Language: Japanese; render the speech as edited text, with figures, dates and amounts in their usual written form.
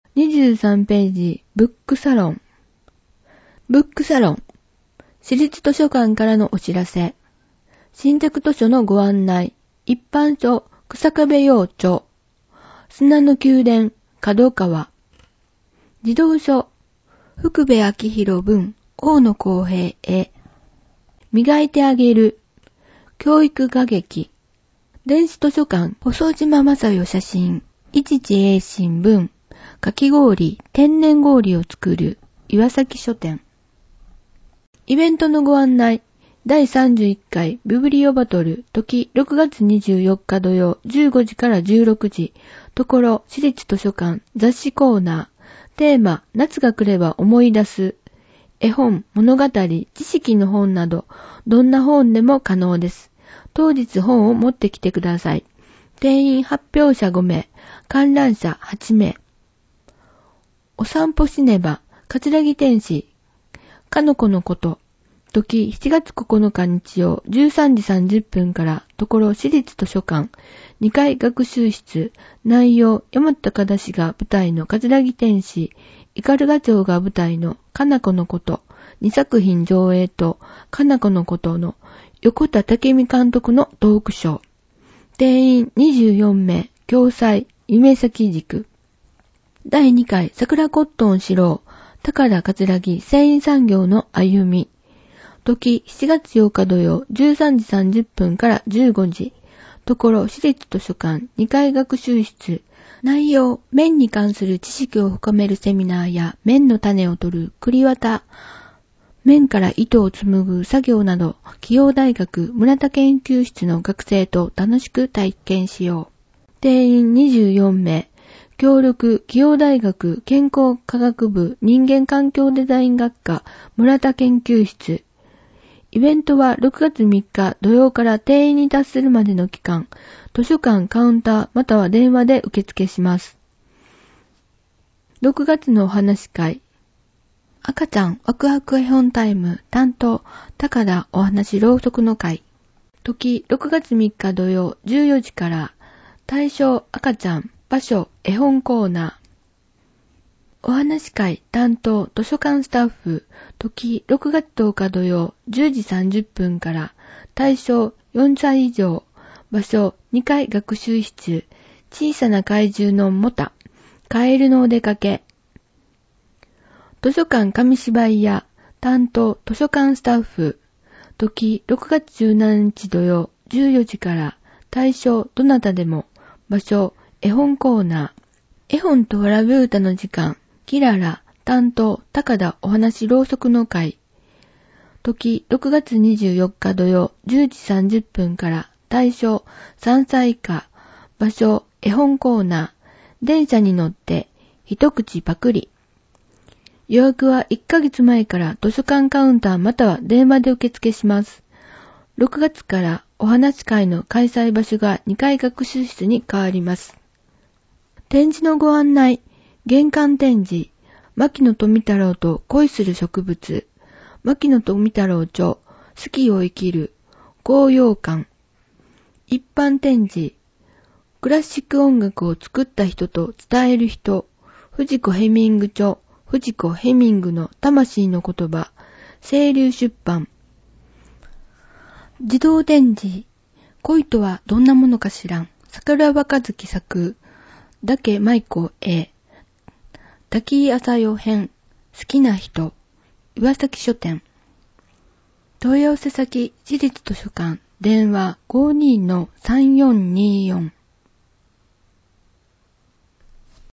23ページ、ブックサロン。ブックサロン。私立図書館からのお知らせ。新宅図書のご案内。一般書、草壁陽著。砂の宮殿、角川。児童書、福部昭弘文、大野公平へ。磨いてあげる。教育歌劇。電子図書館、細島正代写真。一地栄新聞。かき氷、天然氷を作る。岩崎書店。イベントのご案内。第31回ビブリオバトル、時6月24日土曜15時から16時。ところ、私立図書館、雑誌コーナー。テーマ、夏が来れば思い出す。絵本、物語、知識の本など、どんな本でも可能です。当日本を持ってきてください。定員発表者5名、観覧者8名。お散歩しねば、桂木天使、かの子のこと。時7月9日日曜13時30分から、ところ私立図書館、2階学習室、内容、大和高田氏が舞台の桂木天使、斑鳩町が舞台のかな子のこと、2作品上映と、かな子のことの横田武美監督のトークショー。定員24名、共催、夢咲塾。第2回桜コットン四郎、高田桂木繊維産業の歩み。時7月8日土曜13時30分から15時。ところ私立図書館2階学習室。内容、綿に関する知識を深めるセミナーや綿の種を取る栗綿、綿から糸を紡ぐ作業など、紀陽大学村田研究室の学生と楽しく体験しよう。定員24名。協力、紀陽大学健康科学部人間環境デザイン学科村田研究室。イベントは6月3日土曜から定員に達するまでの期間、図書館カウンターまたは電話で受付します。6月のお話会。赤ちゃんワクワク絵本タイム担当高田お話朗読の会。時6月3日土曜14時から対象赤ちゃん場所絵本コーナー。お話会担当図書館スタッフ時6月10日土曜10時30分から対象4歳以上場所2階学習室小さな怪獣のモタカエルのお出かけ。図書館紙芝居屋担当図書館スタッフ時6月17日土曜14時から対象どなたでも場所絵本コーナー。絵本とわらび歌の時間キララ担当高田お話朗読の会。時6月24日土曜10時30分から対象3歳以下場所絵本コーナー。電車に乗って一口パクリ。予約は1ヶ月前から図書館カウンターまたは電話で受付します。6月からお話会の開催場所が2階学習室に変わります。展示のご案内。玄関展示。牧野富太郎と恋する植物。牧野富太郎著。好きを生きる。高揚感。一般展示。クラシック音楽を作った人と伝える人。藤子ヘミング著。藤子ヘミングの魂の言葉。清流出版。児童展示。恋とはどんなものか知らん。桜庭和樹作。だけ舞子 A。滝井朝代編。好きな人。岩崎書店。問い合わせ先、私立図書館。電話 52-3424。